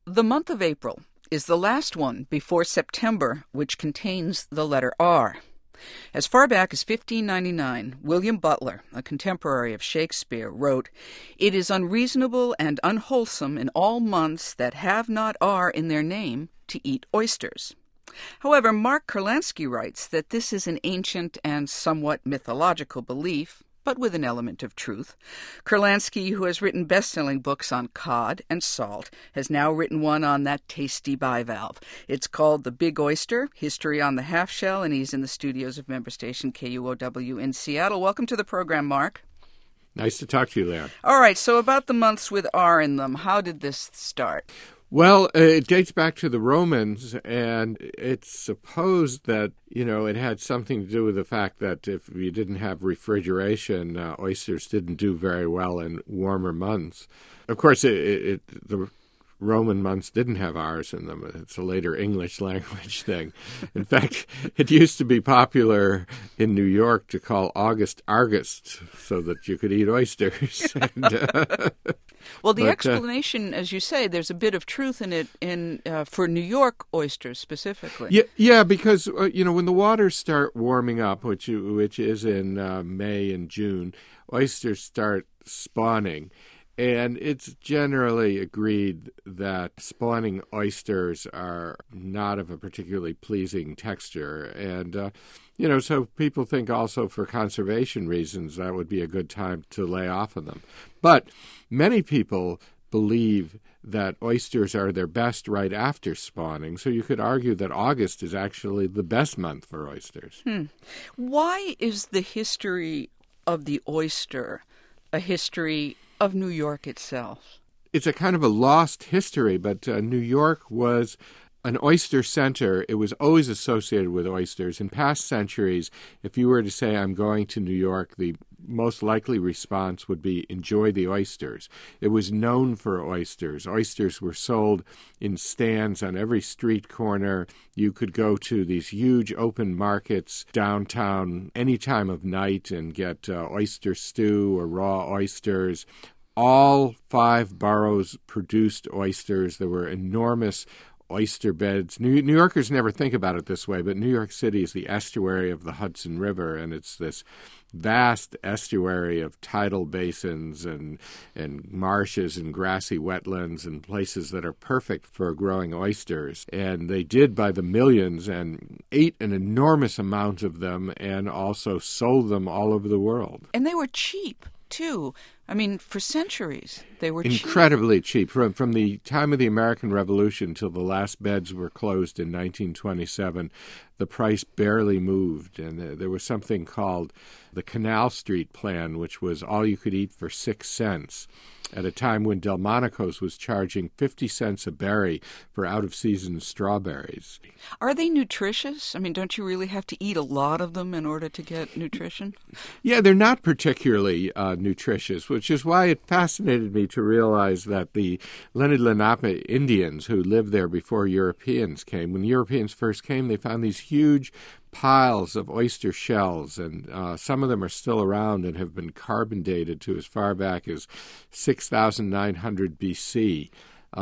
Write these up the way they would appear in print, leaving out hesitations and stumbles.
The month of April is the last one before September, which contains the letter R. As far back as 1599, William Butler, a contemporary of Shakespeare, wrote, "It is unreasonable and unwholesome in all months that have not R in their name to eat oysters." However, Mark Kurlansky writes that this is an ancient and somewhat mythological belief, but with an element of truth. Kurlansky, who has written best-selling books on cod and salt, has now written one on that tasty bivalve. It's called The Big Oyster, History on the Half Shell, and he's in the studios of member station KUOW in Seattle. Welcome to the program, Mark. Nice to talk to you, Leon. All right, so about the months with R in them, how did this start? Well, it dates back to the Romans, and it's supposed that, it had something to do with the fact that if you didn't have refrigeration, oysters didn't do very well in warmer months. Of course, the Roman months didn't have R's in them. It's a later English language thing. In fact, it used to be popular in New York to call August Argust so that you could eat oysters. Well, the explanation, as you say, there's a bit of truth in it for New York oysters specifically. Yeah, because when the waters start warming up, which is in May and June, oysters start spawning. And it's generally agreed that spawning oysters are not of a particularly pleasing texture. And, so people think also for conservation reasons that would be a good time to lay off of them. But many people believe that oysters are their best right after spawning, so you could argue that August is actually the best month for oysters. Why is the history of the oyster a history of New York itself? It's a kind of a lost history, but New York was an oyster center. It was always associated with oysters. In past centuries, if you were to say, I'm going to New York, the most likely response would be, enjoy the oysters. It was known for oysters. Oysters were sold in stands on every street corner. You could go to these huge open markets downtown any time of night and get oyster stew or raw oysters. All 5 boroughs produced oysters. There were enormous oyster beds. New Yorkers never think about it this way, but New York City is the estuary of the Hudson River, and it's this vast estuary of tidal basins and marshes and grassy wetlands and places that are perfect for growing oysters. And they did by the millions and ate an enormous amount of them and also sold them all over the world. And they were cheap, too. I mean, for centuries, they were incredibly cheap. From the time of the American Revolution till the last beds were closed in 1927, the price barely moved. And there was something called the Canal Street Plan, which was all you could eat for 6 cents, at a time when Delmonico's was charging 50 cents a berry for out-of-season strawberries. Are they nutritious? I mean, don't you really have to eat a lot of them in order to get nutrition? Yeah, they're not particularly nutritious, which is why it fascinated me to realize that the Lenni Lenape Indians who lived there before Europeans came, when Europeans first came, they found these huge piles of oyster shells, and some of them are still around and have been carbon dated to as far back as 6,900 BC.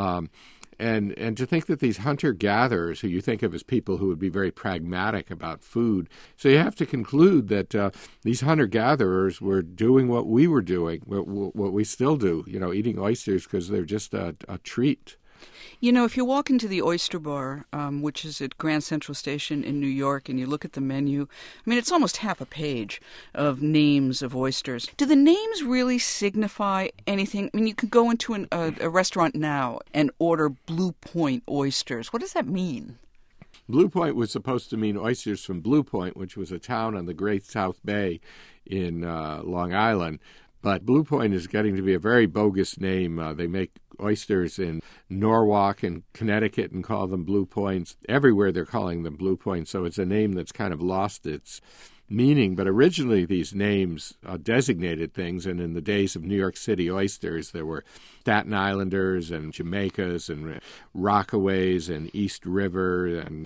And to think that these hunter-gatherers, who you think of as people who would be very pragmatic about food, so you have to conclude that these hunter-gatherers were doing what we were doing, what we still do, eating oysters because they're just a treat. If you walk into the Oyster Bar, which is at Grand Central Station in New York, and you look at the menu, I mean, it's almost half a page of names of oysters. Do the names really signify anything? I mean, you could go into a restaurant now and order Blue Point oysters. What does that mean? Blue Point was supposed to mean oysters from Blue Point, which was a town on the Great South Bay in Long Island. But Blue Point is getting to be a very bogus name. They make oysters in Norwalk and Connecticut and call them Blue Points. Everywhere they're calling them Blue Points, so it's a name that's kind of lost its meaning. But originally these names designated things, and in the days of New York City oysters, there were Staten Islanders and Jamaicas and Rockaways and East River and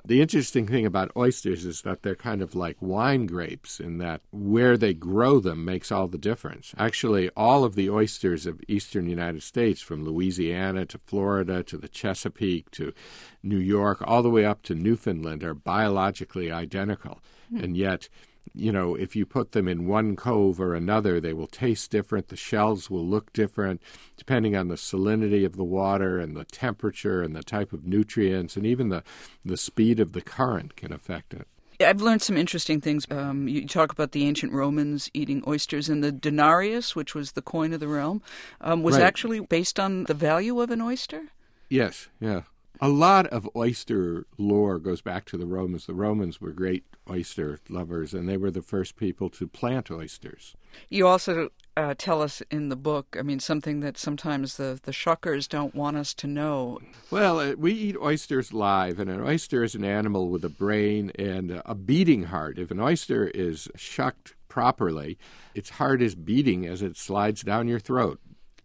The interesting thing about oysters is that they're kind of like wine grapes in that where they grow them makes all the difference. Actually, all of the oysters of eastern United States, from Louisiana to Florida to the Chesapeake to New York, all the way up to Newfoundland, are biologically identical. And yet, if you put them in one cove or another, they will taste different. The shells will look different depending on the salinity of the water and the temperature and the type of nutrients, and even the speed of the current can affect it. I've learned some interesting things. You talk about the ancient Romans eating oysters, and the denarius, which was the coin of the realm, was Right. actually based on the value of an oyster? Yes, yeah. A lot of oyster lore goes back to the Romans. The Romans were great oyster lovers, and they were the first people to plant oysters. You also tell us in the book, something that sometimes the shuckers don't want us to know. Well, we eat oysters live, and an oyster is an animal with a brain and a beating heart. If an oyster is shucked properly, its heart is beating as it slides down your throat.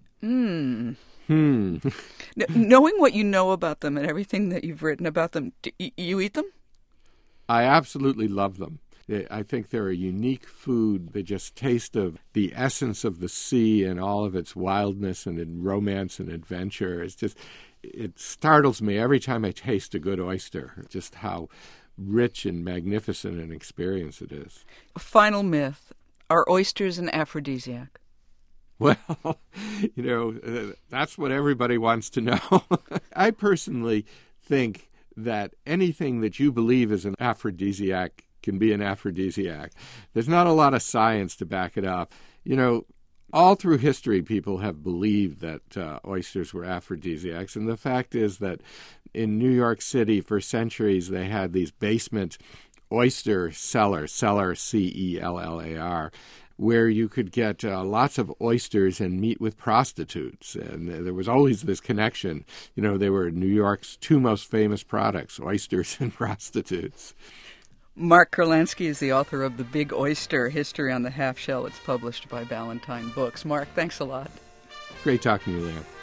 Knowing what you know about them and everything that you've written about them, do you eat them? I absolutely love them. I think they're a unique food. They just taste of the essence of the sea and all of its wildness and romance and adventure. It startles me every time I taste a good oyster, just how rich and magnificent an experience it is. Final myth, are oysters an aphrodisiac? Well, that's what everybody wants to know. I personally think that anything that you believe is an aphrodisiac can be an aphrodisiac. There's not a lot of science to back it up. All through history, people have believed that oysters were aphrodisiacs, and the fact is that in New York City for centuries they had these basement oyster cellars, C-E-L-L-A-R, where you could get lots of oysters and meet with prostitutes. And there was always this connection. They were New York's two most famous products, oysters and prostitutes. Mark Kurlansky is the author of The Big Oyster, History on the Half Shell. It's published by Ballantine Books. Mark, thanks a lot. Great talking to you, Leanne.